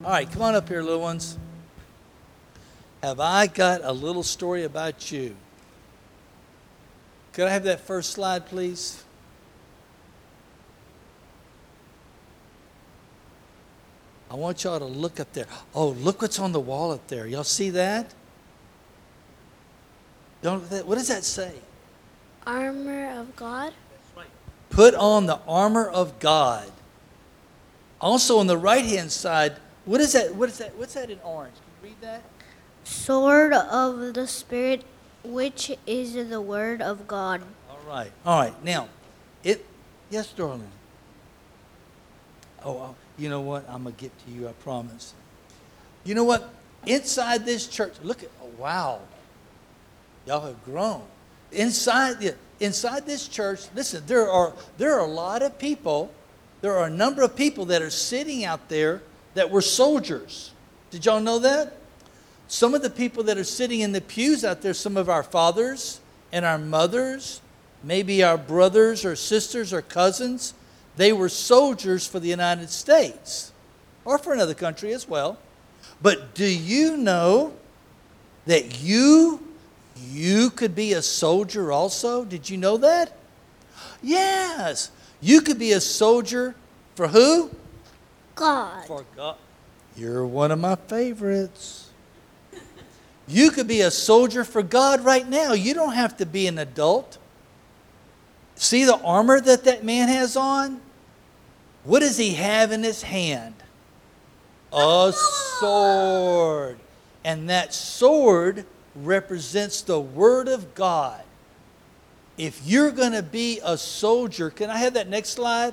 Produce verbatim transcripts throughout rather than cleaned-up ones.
All right, come on up here, little ones. Have I got a little story about you? Could I have that first slide, please? I want y'all to look up there. Oh, look what's on the wall up there. Y'all see that? Don't, what does that say? Armor of God. Put on the armor of God. Also on the right-hand side, what is that? What is that? What's that in orange? Can you read that? Sword of the Spirit, which is the word of God. All right. All right. Now, it. Yes, darling. Oh, oh, you know what? I'm gonna get to you. I promise. You know what? Inside this church, look at. Oh, wow. Y'all have grown. Inside the inside this church, listen. There are there are a lot of people. There are a number of people that are sitting out there that were soldiers. Did y'all know that? Some of the people that are sitting in the pews out there, some of our fathers and our mothers, maybe our brothers or sisters or cousins, they were soldiers for the United States or for another country as well. But do you know that you, you could be a soldier also? Did you know that? Yes. You could be a soldier for who? God. For God. You're one of my favorites. You could be a soldier for God right now. You don't have to be an adult. See the armor that that man has on? What does he have in his hand? A sword. And that sword represents the Word of God. If you're going to be a soldier, can I have that next slide?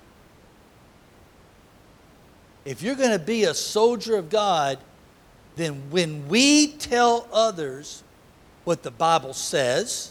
If you're going to be a soldier of God, then when we tell others what the Bible says,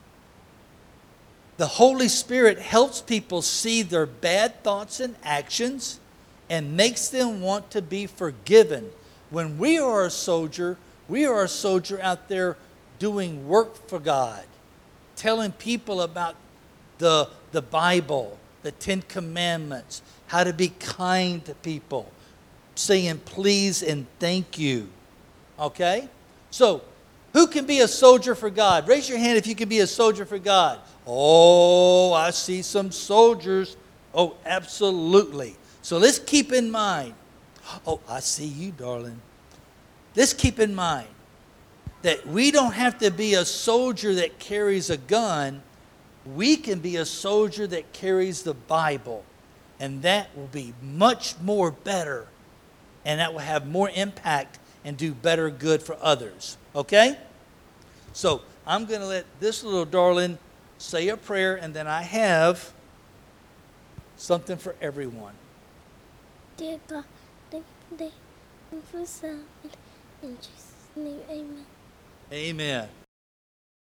the Holy Spirit helps people see their bad thoughts and actions and makes them want to be forgiven. When we are a soldier, we are a soldier out there doing work for God, telling people about the, the Bible, the Ten Commandments, how to be kind to people, saying please and thank you. Okay? So, who can be a soldier for God? Raise your hand if you can be a soldier for God. Oh, I see some soldiers. Oh, absolutely. So let's keep in mind. Oh, I see you, darling. Let's keep in mind that we don't have to be a soldier that carries a gun. We can be a soldier that carries the Bible. And that will be much more better. And that will have more impact and do better good for others. Okay? So I'm going to let this little darling say a prayer, and then I have something for everyone. Dear God, thank you today for salvation. In Jesus' name, amen. Amen.